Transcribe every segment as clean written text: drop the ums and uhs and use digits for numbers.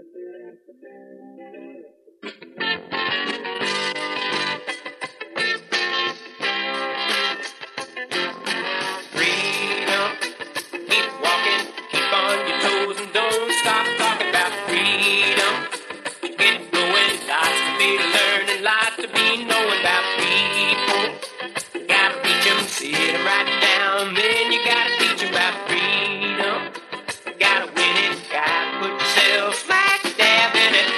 Freedom, keep walking, keep on your toes and don't stop talking about freedom. Get going, lots to be learning, lots to be knowing about people. Gotta reach 'em, sit 'em right down, then you gotta teach 'em about freedom. Gotta win it, gotta put yourself smack dab in it.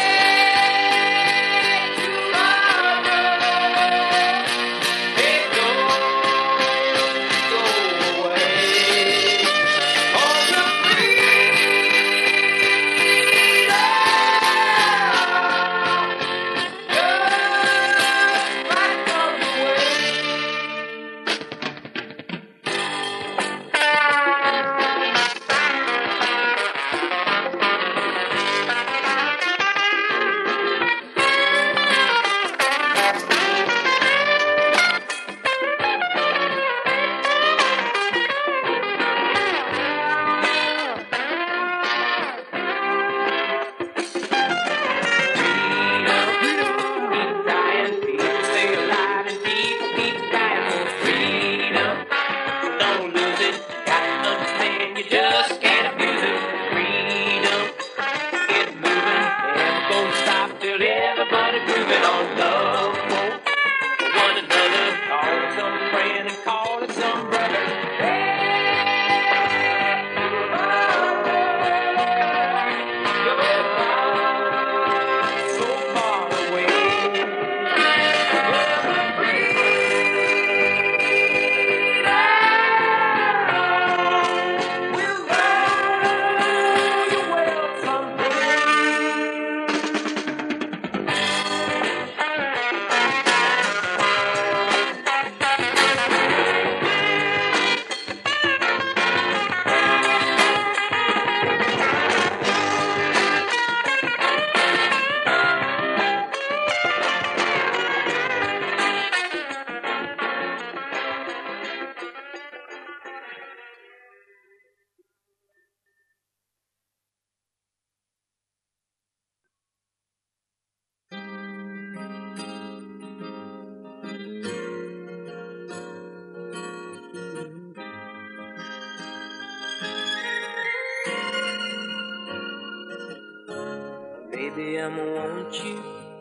Baby, I'ma want you.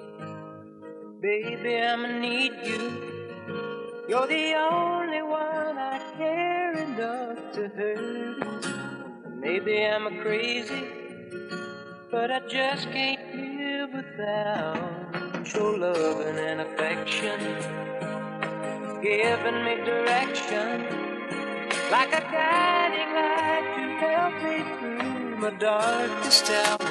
Baby, I'ma need you. You're the only one I care enough to hurt. Maybe I'm a crazy, but I just can't live without your loving and affection, giving me direction, like a guiding light to help me through my darkest hour.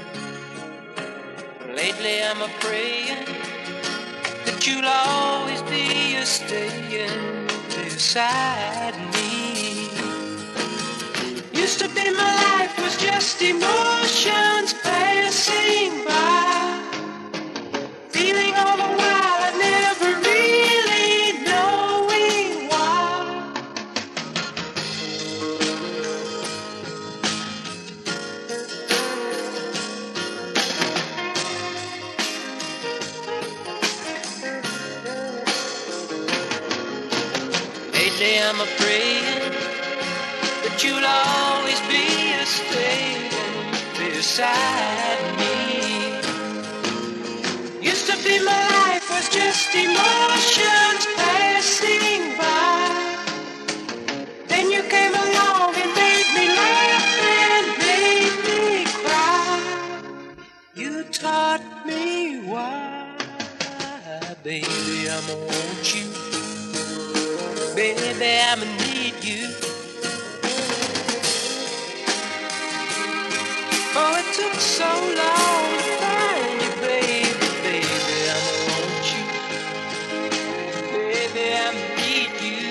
Lately I'm a praying that you'll always be a staying beside me. Used to be my life was just emotions passing by, feeling all the while I never really knowing why. Lately I'm a praying that you'll always be a staying beside me. Used to be my life was just emotions passing by. Then you came along and made me laugh and made me cry. You taught me why. Baby, I'ma want you. Baby, I'ma need you. Oh, it took so long to find you, baby, baby, I'ma want you. Baby, I'ma need you.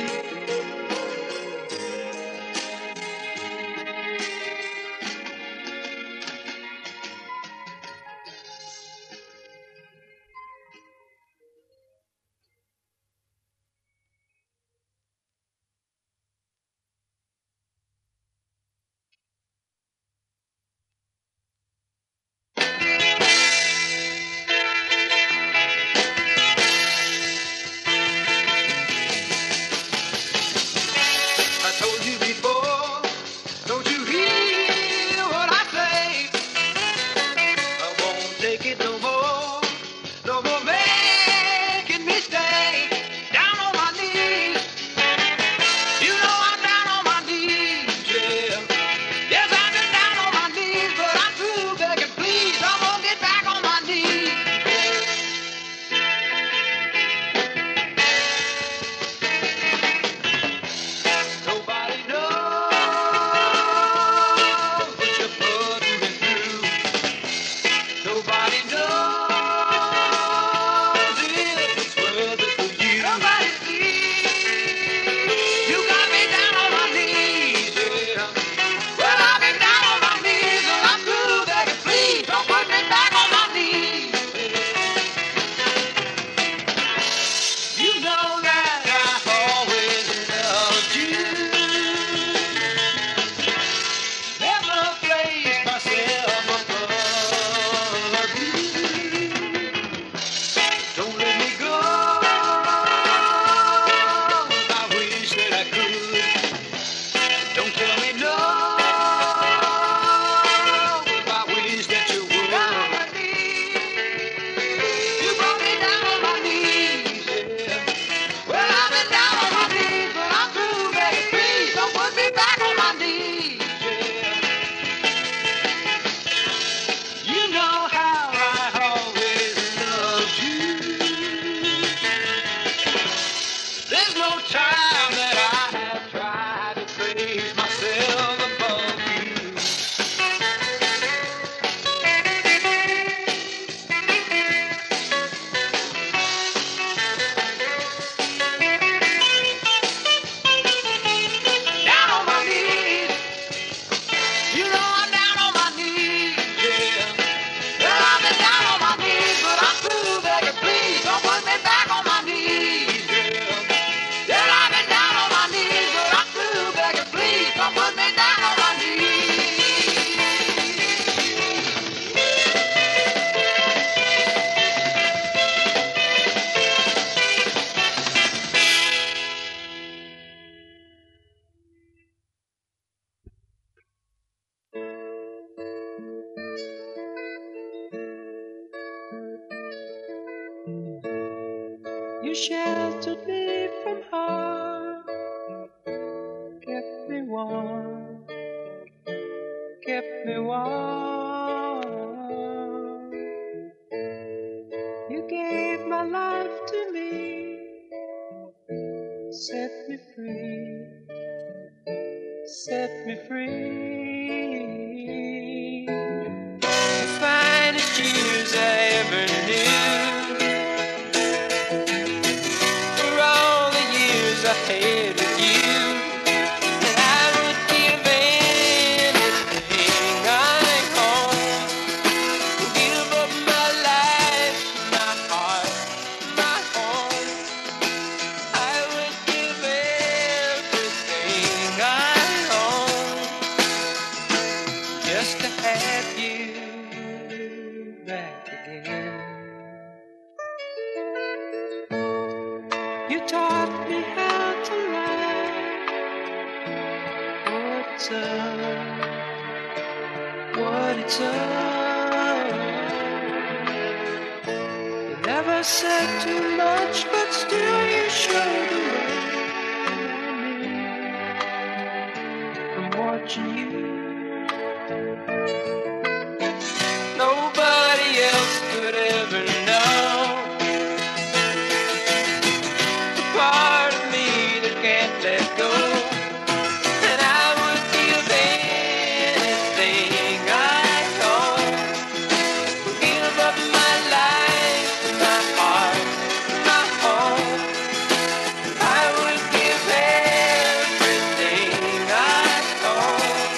sheltered me from harm, kept me warm, kept me warm. You gave my life to me, set me free, set me free. The finest years I ever knew, for all the years I had with you, and I would give anything I own, give up my life, my heart, my home. I would give everything I own just to have you back again. You taught me how to laugh. What's up? What it's up? You never said too much, but still you showed the way. From watching you, nobody else could ever know the part of me that can't let go. And I would give anything I own, give up my life, my heart, my home. I would give everything I own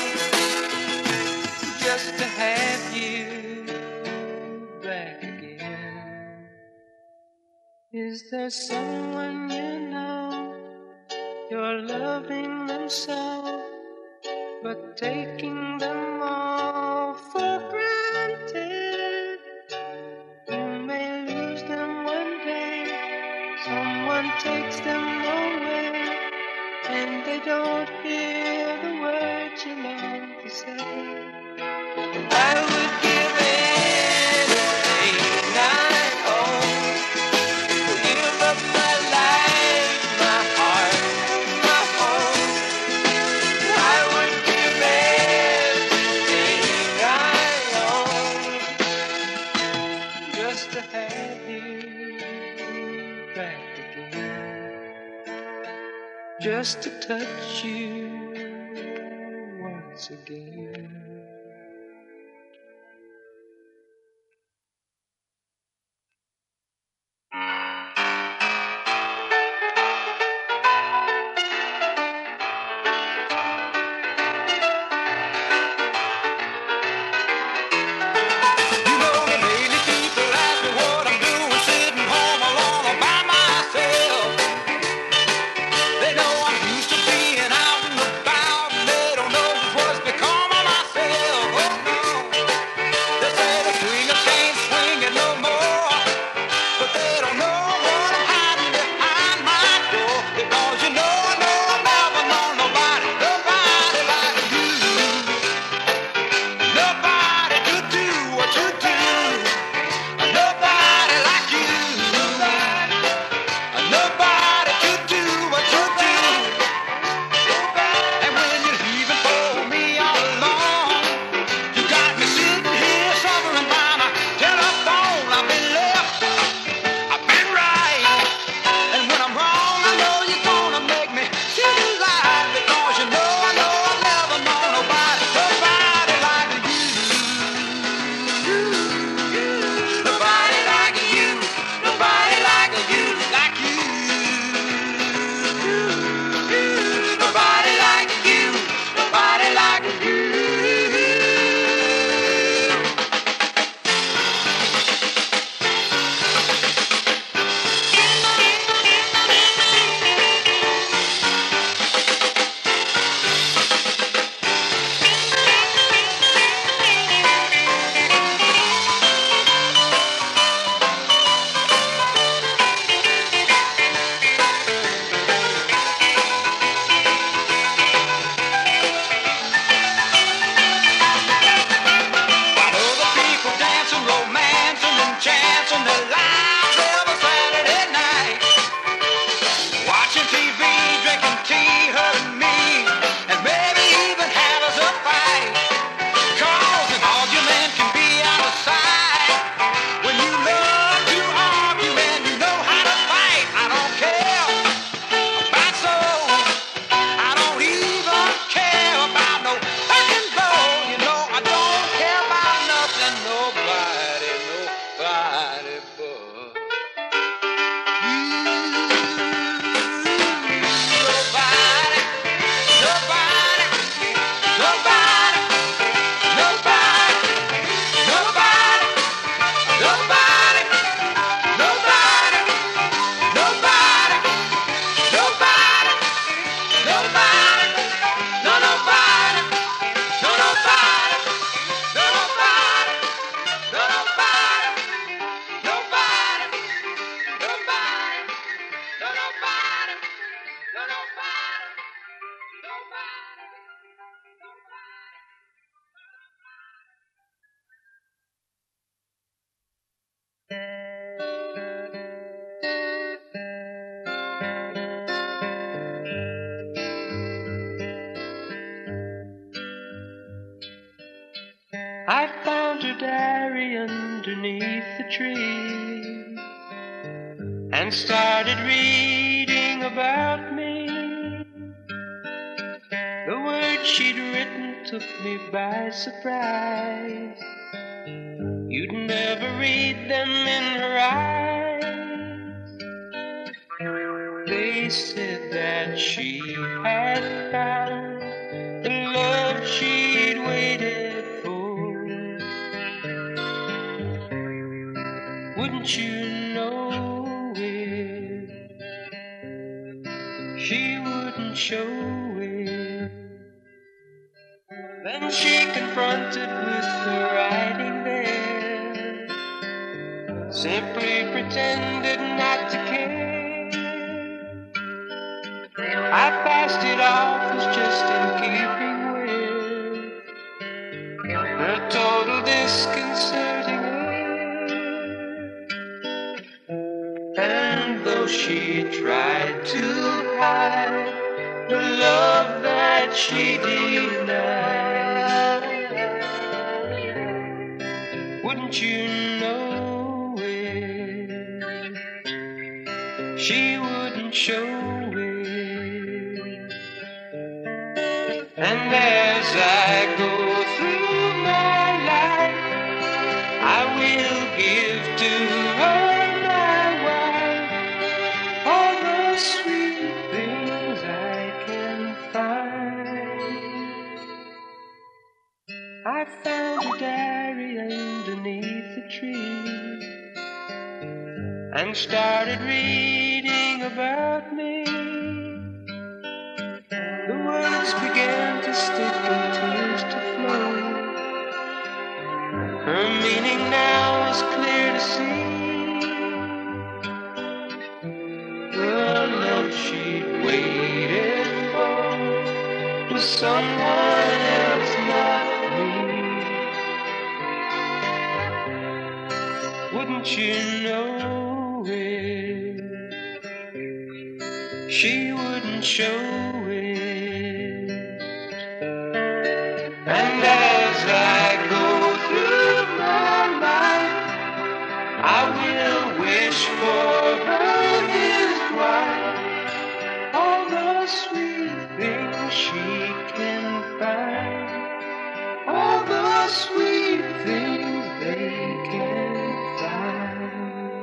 just to have you back again. Is there someone you know, you're loving them so, but taking them all for granted? You may lose them one day, someone takes them away, and they don't hear the words you long to say. I would give anything I own, give up my life, my heart, my home. I would give everything I own just to have you back again, just to touch you once again. You know the daily people ask me what I'm doing, sitting home alone all by myself. They know I'm used to being out and about, and they don't know just what's become of myself. I found her diary underneath the tree and started reading about me. The words she'd written took me by surprise. You'd never read them in her eyes. They said that she had found the love she'd waited for. Wouldn't you know it? She wouldn't show it. Then she confronted with the writing there, simply pretended not to care. I passed it off as just in keeping with her total disconcerting air. And though she tried to hide the love that she denied, wouldn't you know it? She wouldn't show it. And as I go through my life, I will give to her, my wife, all the sweet things I can find. I found a diary underneath the tree and started reading about me. The words began to stick and tears to flow. Her meaning now was clear to see. The love she'd waited for was someone else, not me. Wouldn't you know it? She wouldn't show it. And as I go through my life, I will wish for her his wife, all the sweet things she can find, all the sweet things they can find.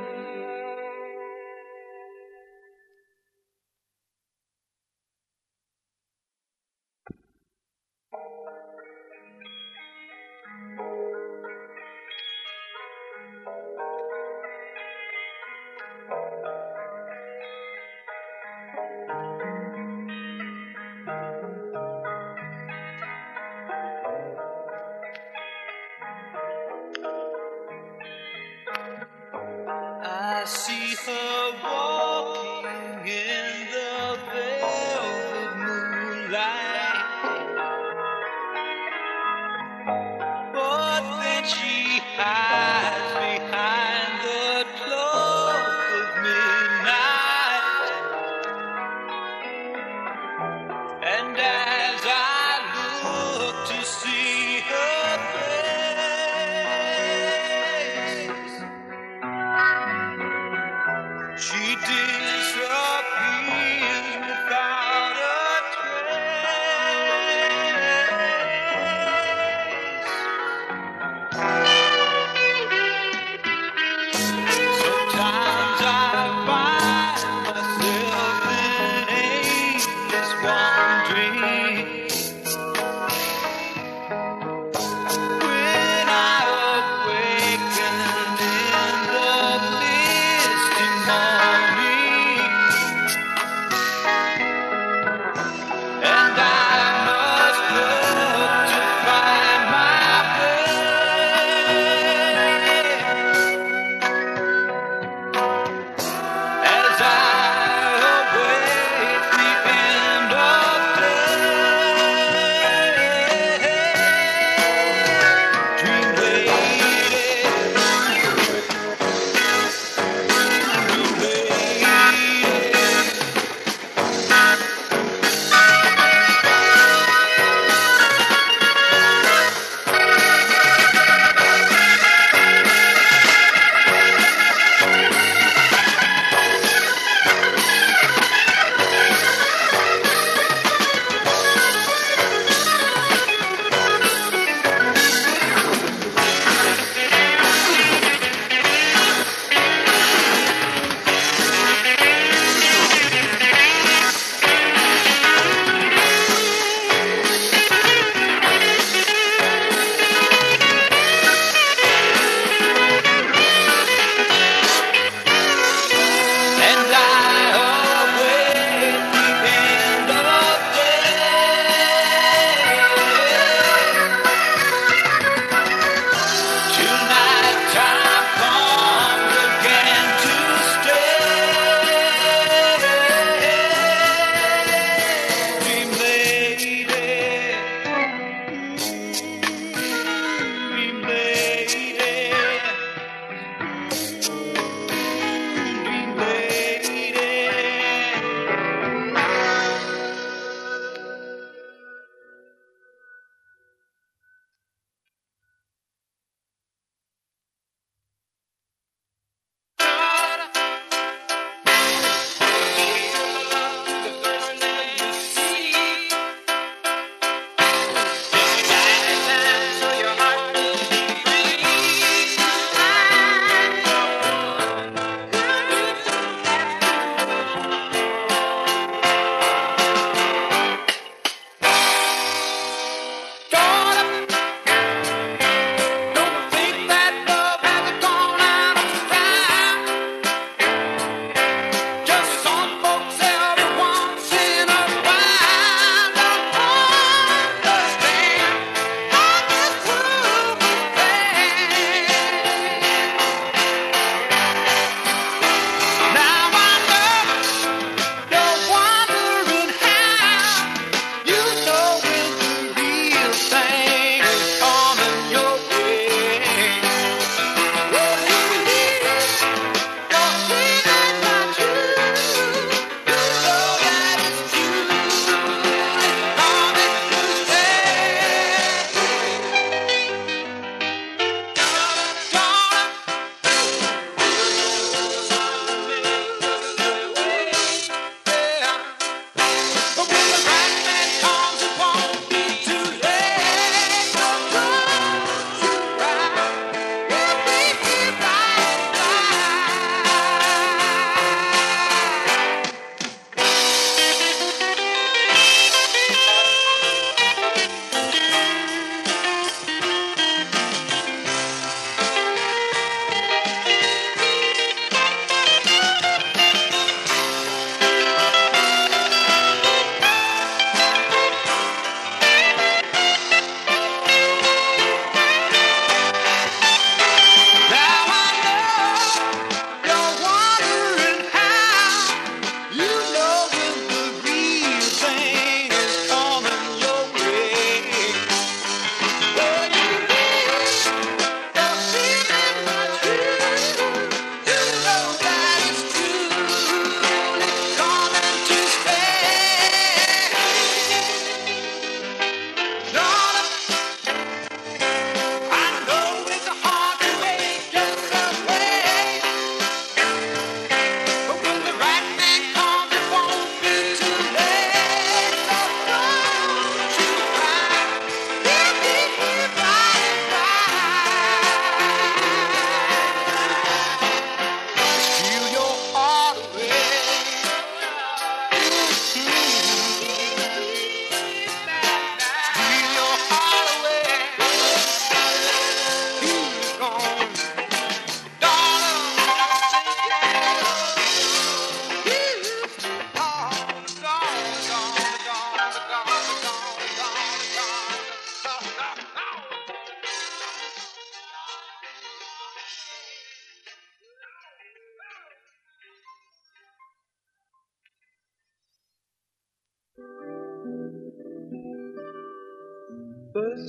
I see her walking in the velvet moonlight, but then she hides behind the cloak of midnight. And as I look to see her face, she disappears without a trace.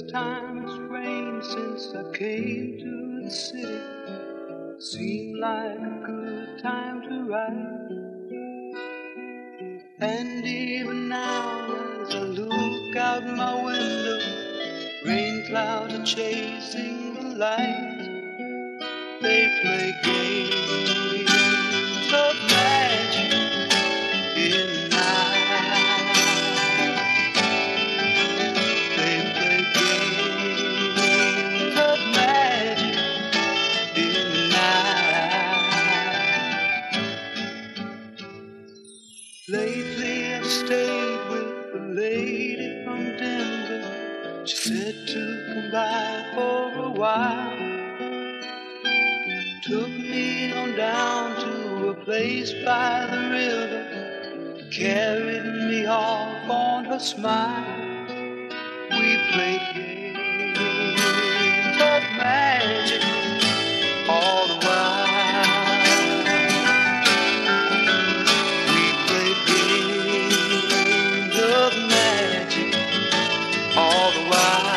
time it's rained since I came to the city. Seemed like a good time to ride. And even now as I look out my window, rain clouds are chasing the light. They play games of magic in the night. They play games of magic in the night. Lately I've stayed with a lady from Denver. She said to come by for a while. Took me on down to a place by the river, carried me off on her smile. We played games of magic all the while. We played games of magic all the while.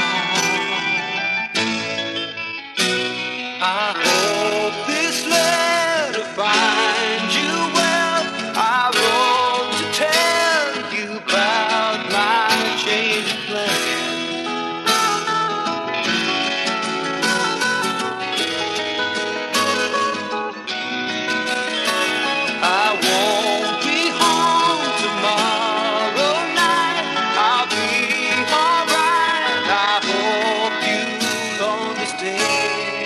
I hope this letter finds you well. I wrote to tell you about my change of plan. I won't be home tomorrow night. I'll be alright. I hope you'll understand.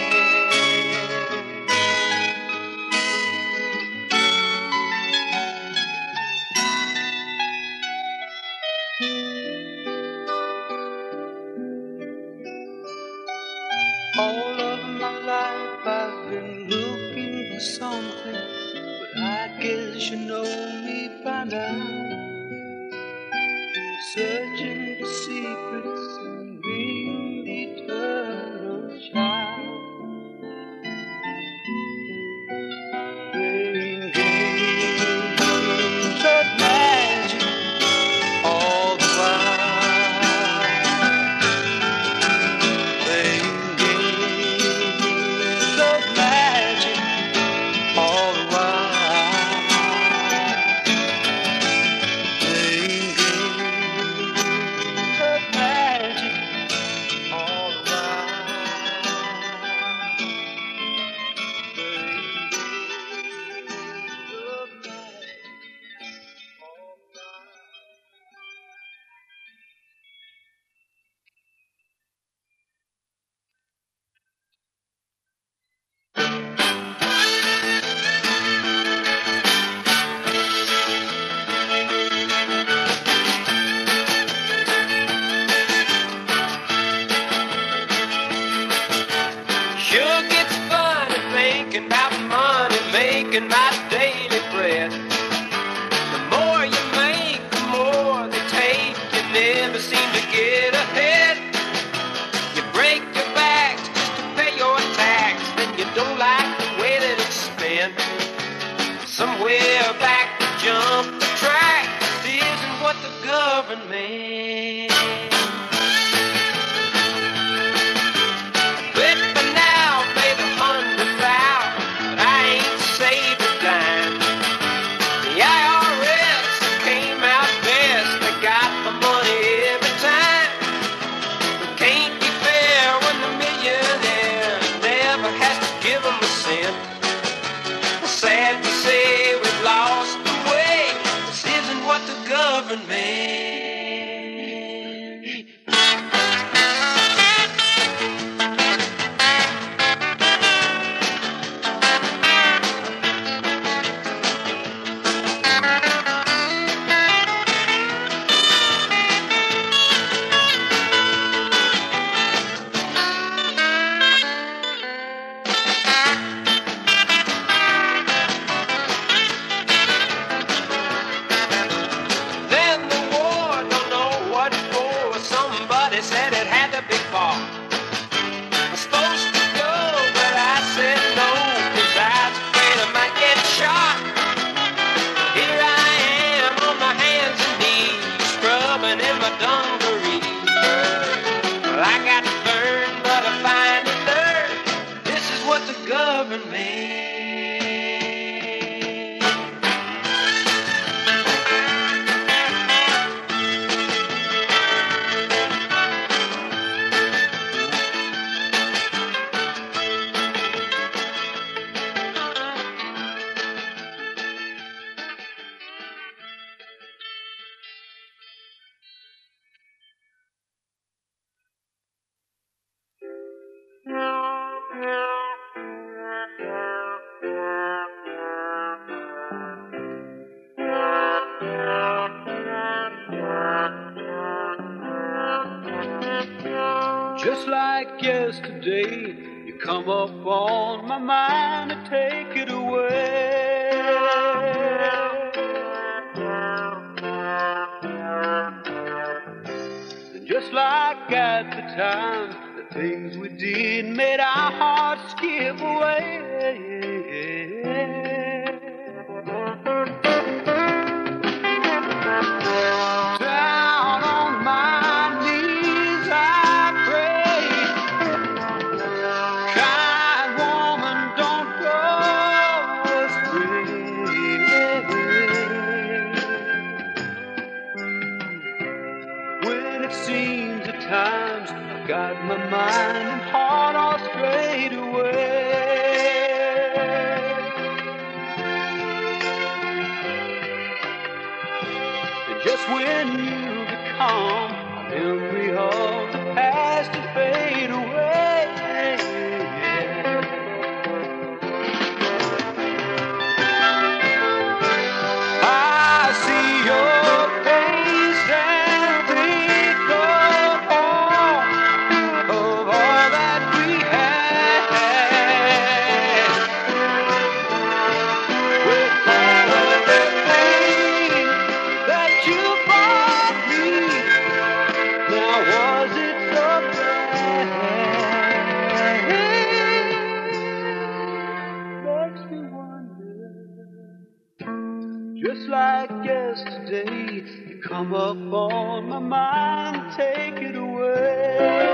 All of my life I've been looking for something, but I guess you know me by now. Searching for secrets and being the eternal child. Playing games of magic all the while. Playing games of magic all the while. Playing games of magic all the while. Playing games of magic all the while. Sure gets funny thinking about money, making my daily bread. The more you make, the more they take. You never seem to get ahead. You break your backs just to pay your tax, then you don't like the way that it's spent. Somewhere back to jump the track, this isn't what the government. But for now, baby, 100,000, but I ain't saved a dime. government. Just like yesterday, you come up on my mind to take it away. And just like at the time, the things we did made our hearts skip away. Got my mind and heart all straight away. And just when you become a memory of the past and fade away, I see your face and think of all that we had. With all of the things that you brought me, now was it so bad? Makes me wonder. Just like yesterday, you come up on my mind, take it away.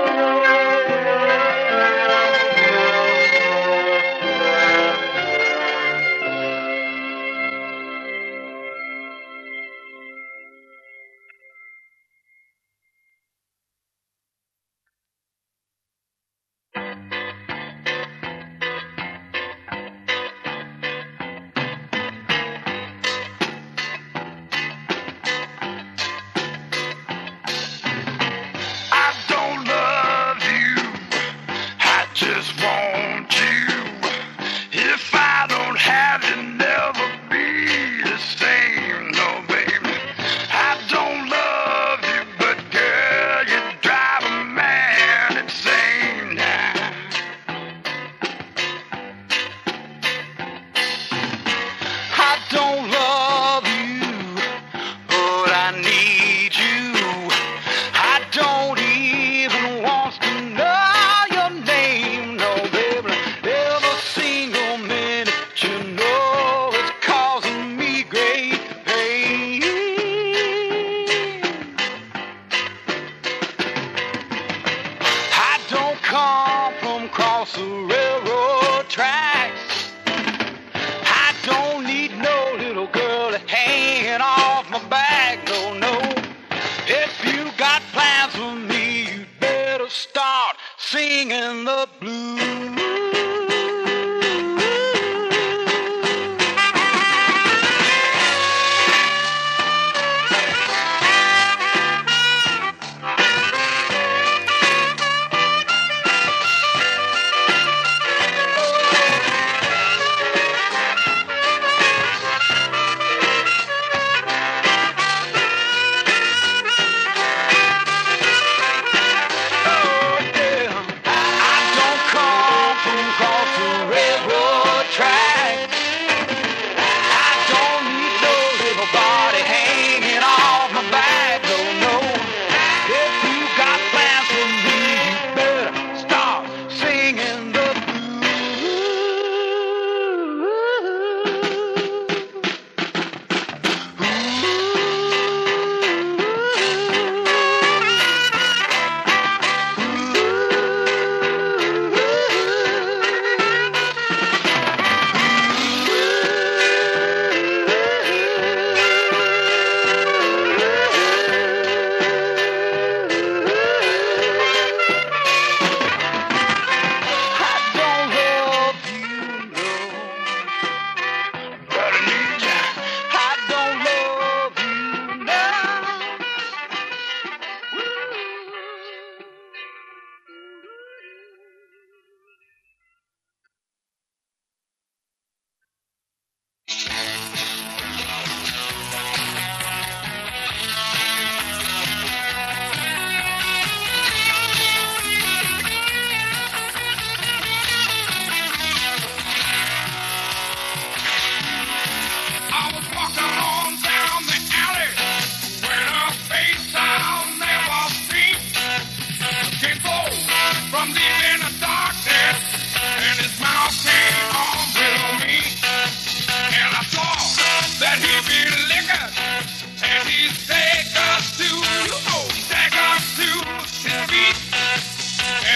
Singing the blues.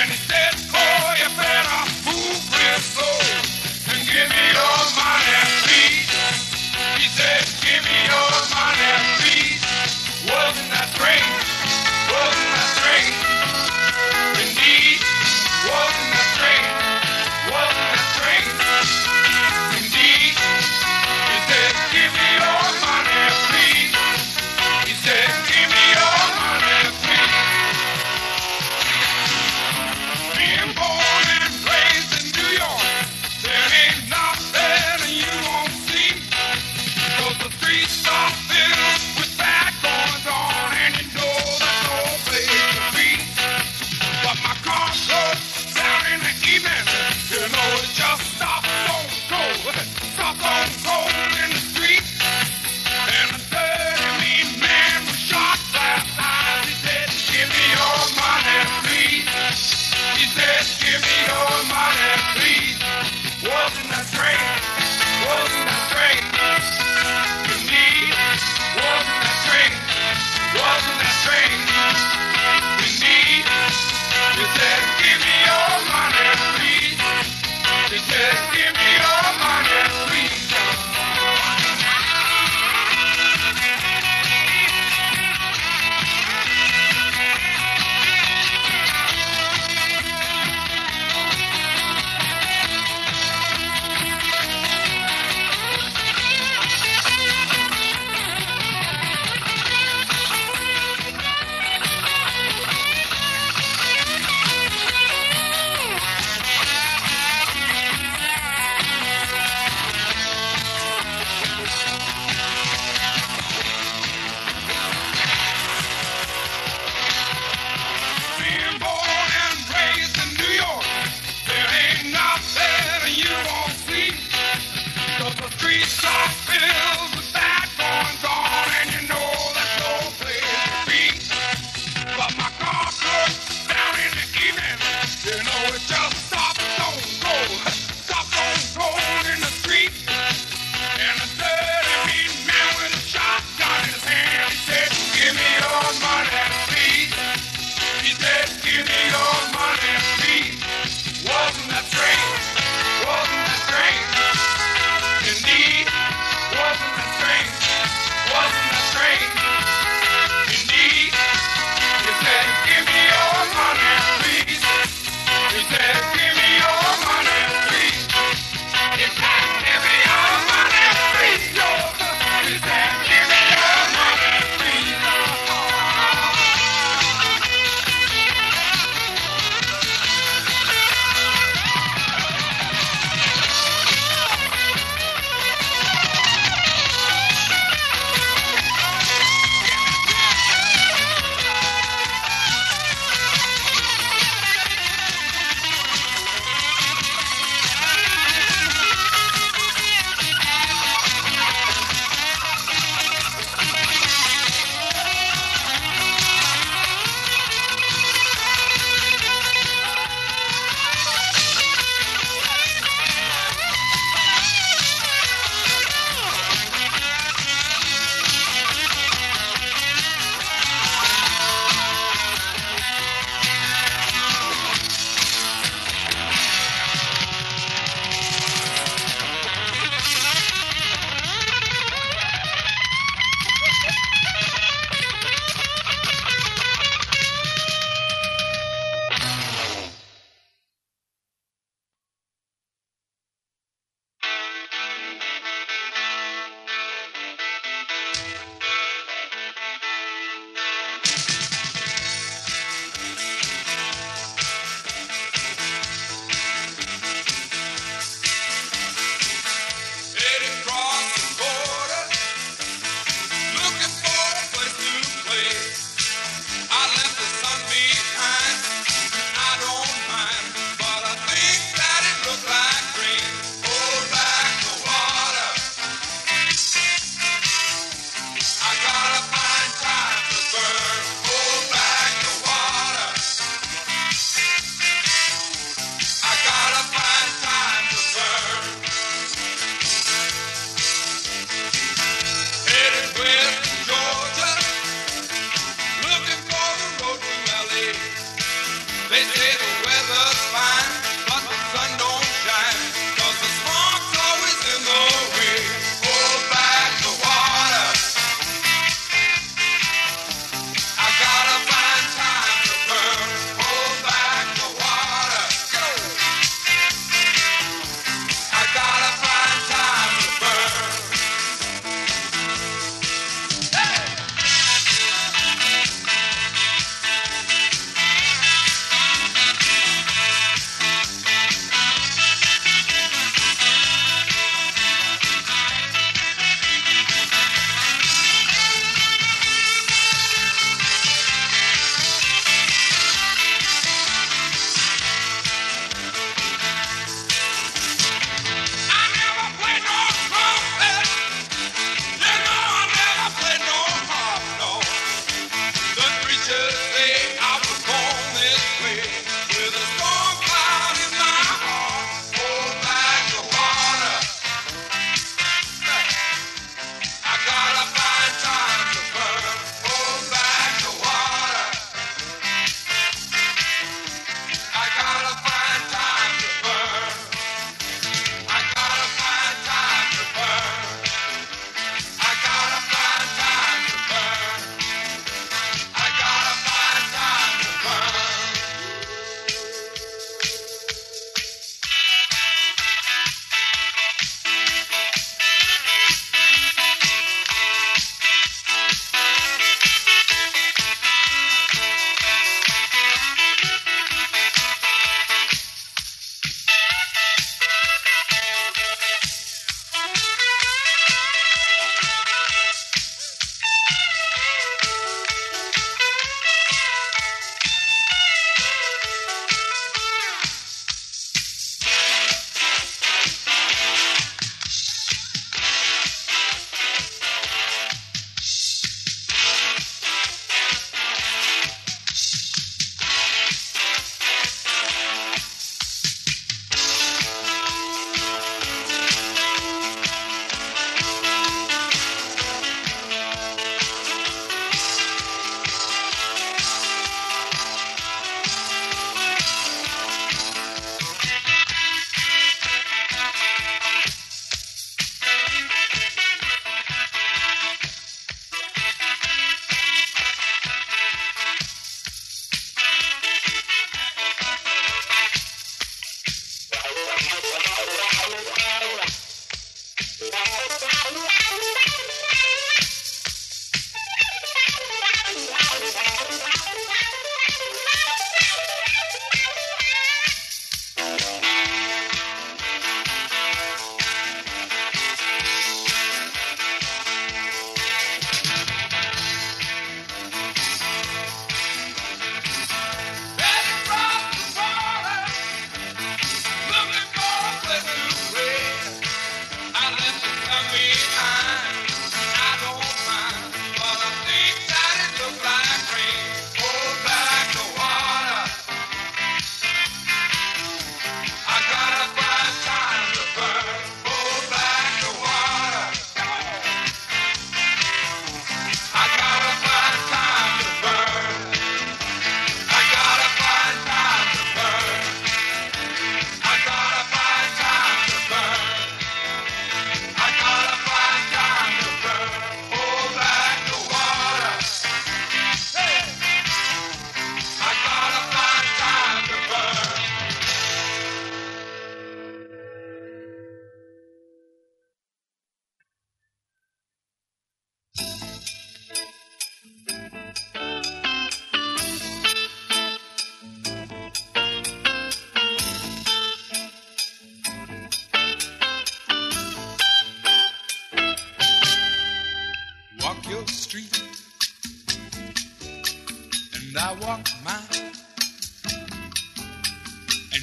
They say the weather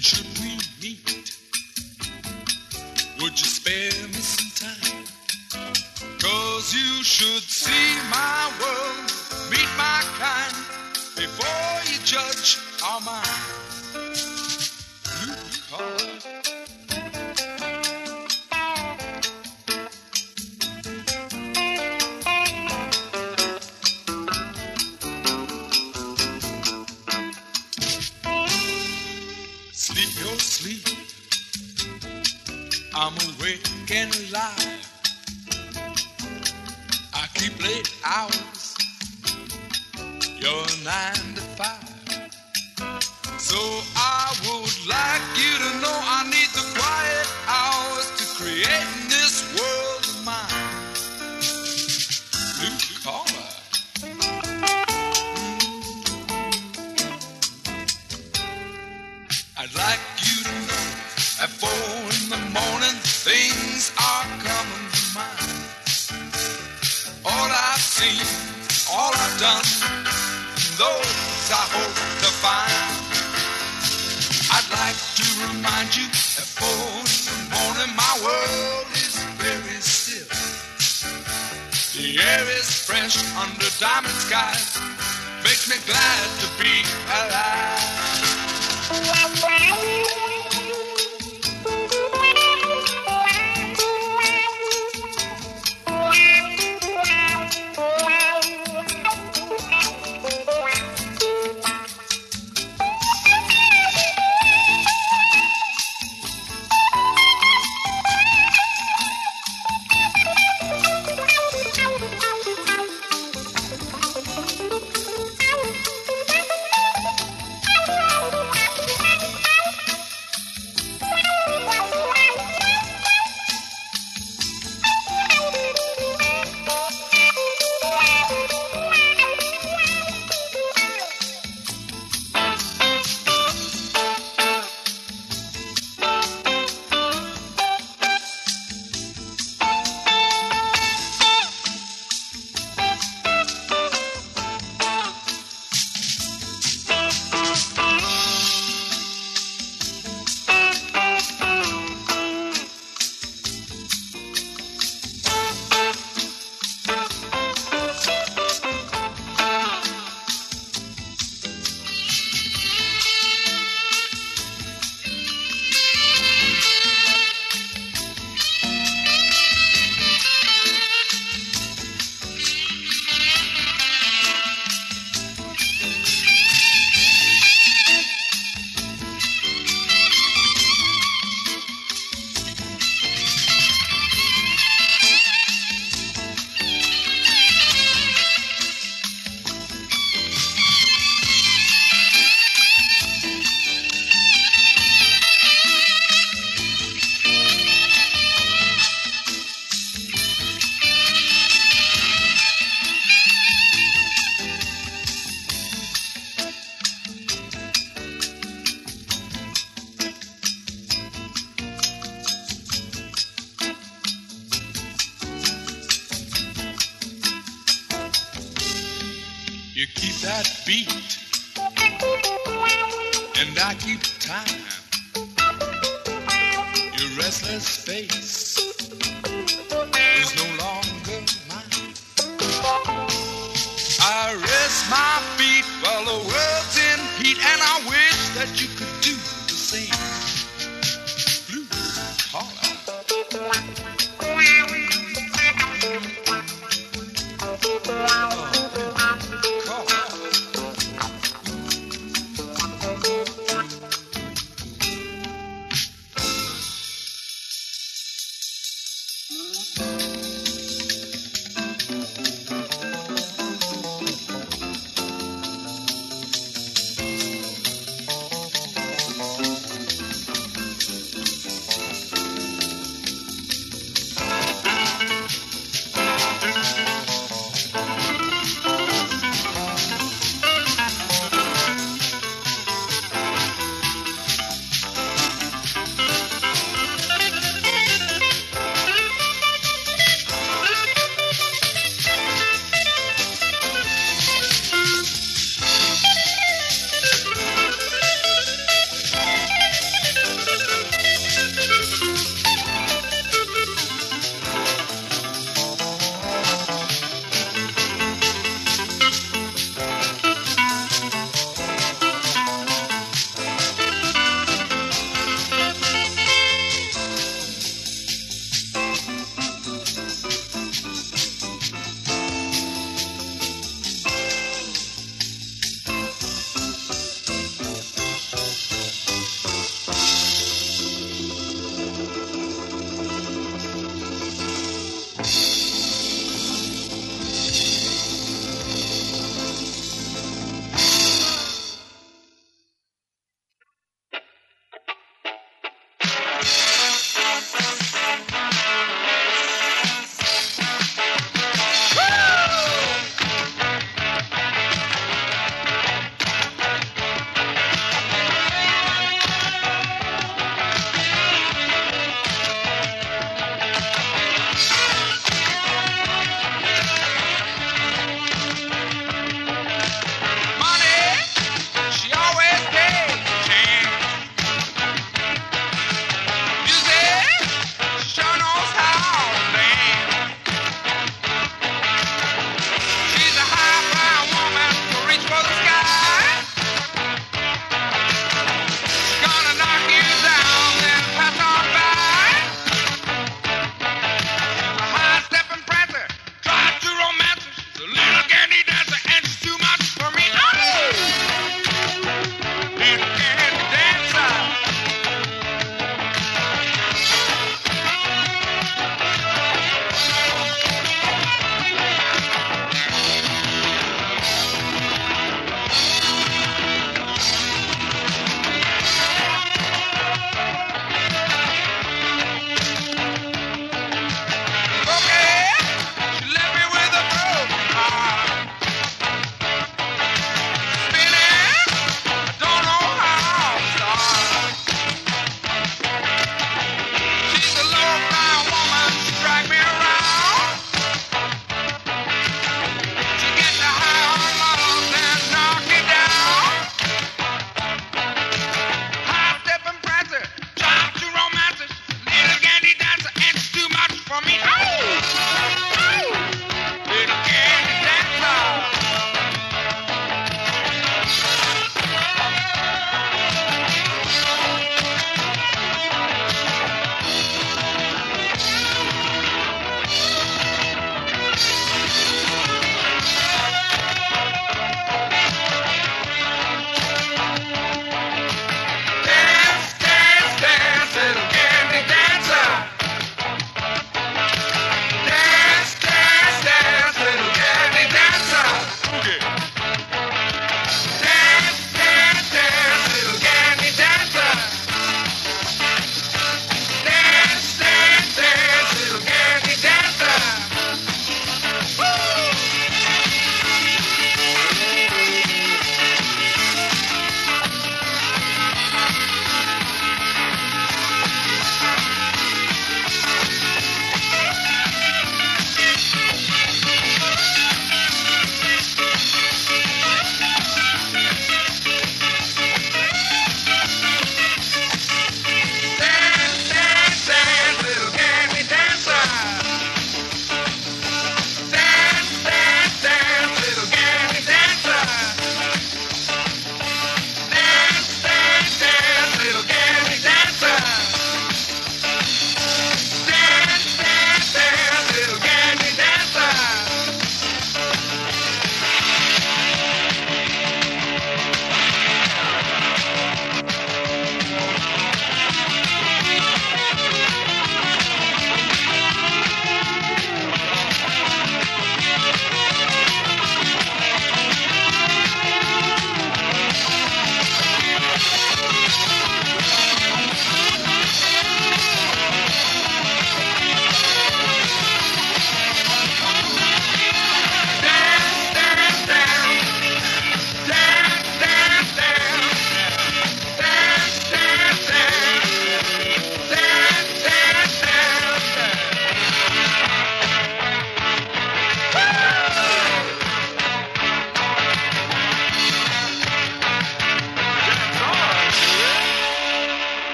should we meet, would you spare me some time? 'Cause you should see my world, meet my kind, before you judge our mind. Blue collar. Sleep your sleep, I'm awake and alive. I keep late hours, you're 9 to 5. So I would like you to know I need the quiet hours to create in this world of mine. Blue collar. I'd like you to know at 4 in the morning things are coming to mind. All I've seen, all I've done, those I hope to find. I'd like to remind you at 4 in the morning my world is very still. The air is fresh under diamond skies, makes me glad to be alive. You keep that beat, and I keep time. Your restless face is no longer mine. I rest my feet while the world's in heat, and I wish that you could do the same. Blue collar.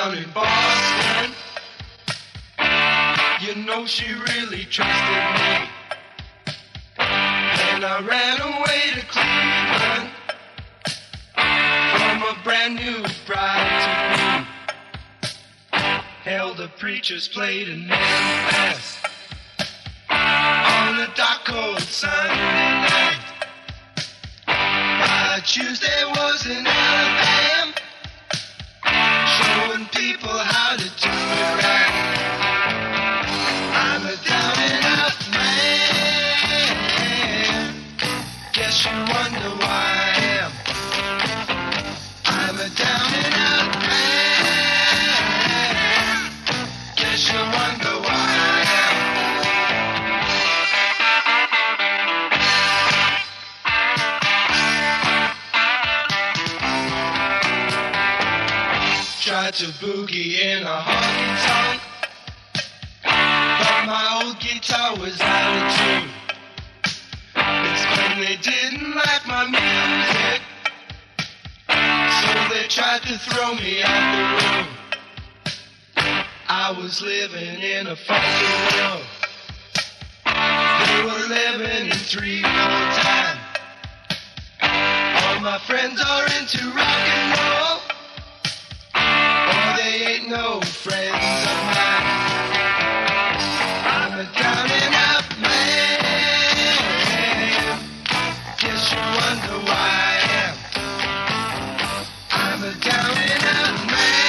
down in Boston. You know she really trusted me. And I ran away to Cleveland from a brand new bride to be. Held a preacher's plate in Memphis on a dark cold Sunday night. By Tuesday was in Alabama, showing people how to do it right. I'm a down and out man. Guess you wonder why I am. I'm a down and out man. Guess you wonder why I am. Tried to boogie in a honky tonk, but my old guitar was out of tune. Explained they didn't like my music, so they tried to throw me out the room. I was living in a funky world. They were living in 3/4 time. All my friends are into rock and roll, or they ain't no friends of mine. I'm a down and out man. Guess you wonder why I am. I'm a down and out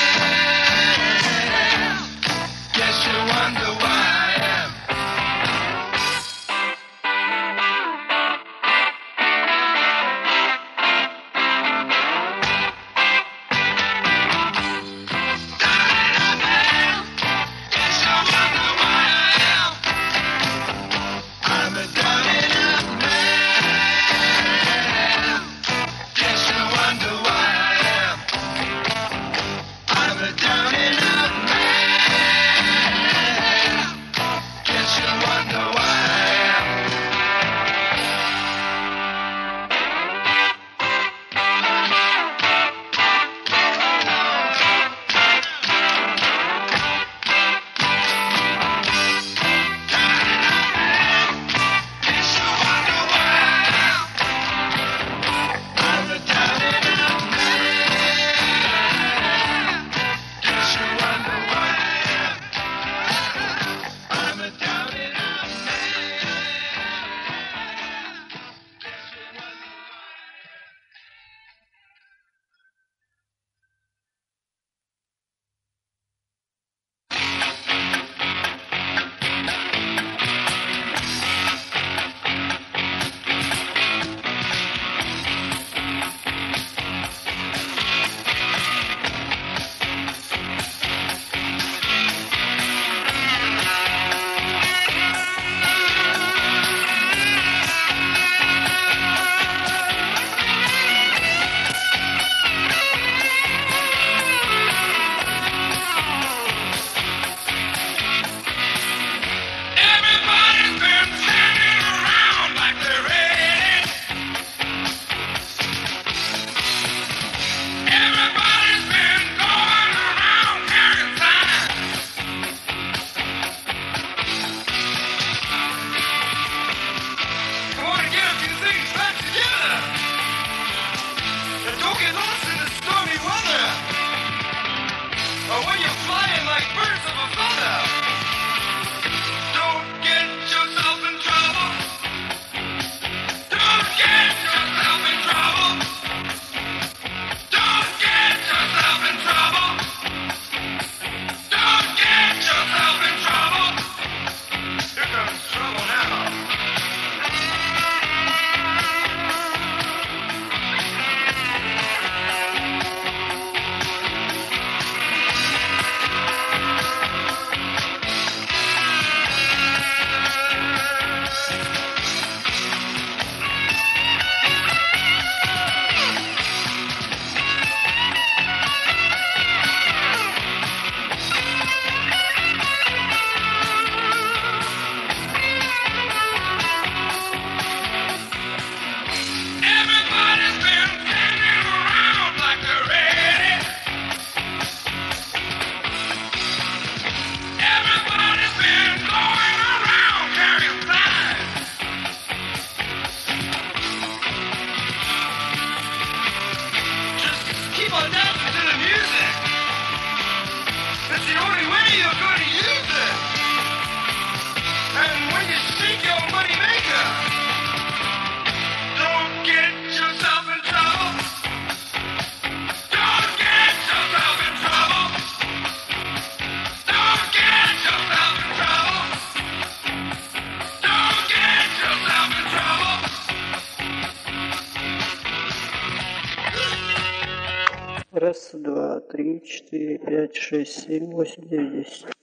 man. Guess you wonder why I am. Down and out man. you're going to use it. And when you seek your money maker, don't get yourself in trouble. Don't get yourself in trouble. Don't get yourself in trouble. Don't get yourself in trouble. Раз, два, три, четыре, пять, шесть, семь, восемь, девять, 10.